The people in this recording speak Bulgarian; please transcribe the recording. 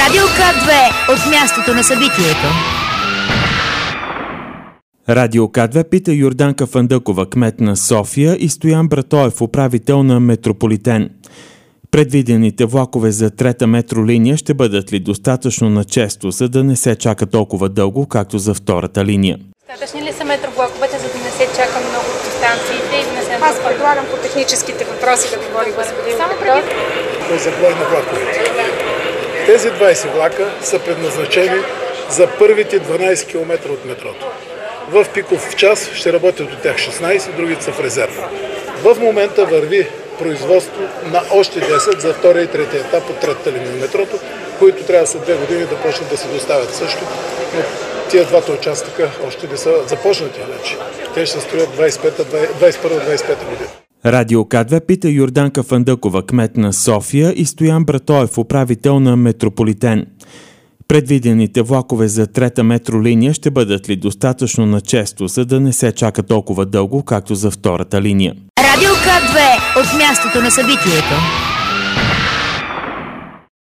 Радио К2 от мястото на събитието. Радио К2 пита Йорданка Фандъкова, кмет на София, и Стоян Братоев, управител на Метрополитен. Предвидените влакове за трета метролиния ще бъдат ли достатъчно начесто, за да не се чака толкова дълго, както за втората линия? Достатъчни ли са метровлаковете, за да не се чака много по станциите и да не се... Аз предлагам по техническите въпроси да говори господин Петров. За брой на влаковете. Тези 20 влака са предназначени за първите 12 км от метрото. В пиков час ще работят от тях 16, другите са в резерва. В момента върви производство на още 10 за втория и третия етап от третата линия на метрото, които трябва след 2 години да почнат да се доставят също. Но тия двата участъка още не са започнати вече. Те ще строят 21-25 година. Радио К2 пита Йорданка Фандъкова, кмет на София, и Стоян Братоев, управител на Метрополитен. Предвидените влакове за трета метролиния ще бъдат ли достатъчно начесто, за да не се чака толкова дълго, както за втората линия? Радио К2 от мястото на събитието.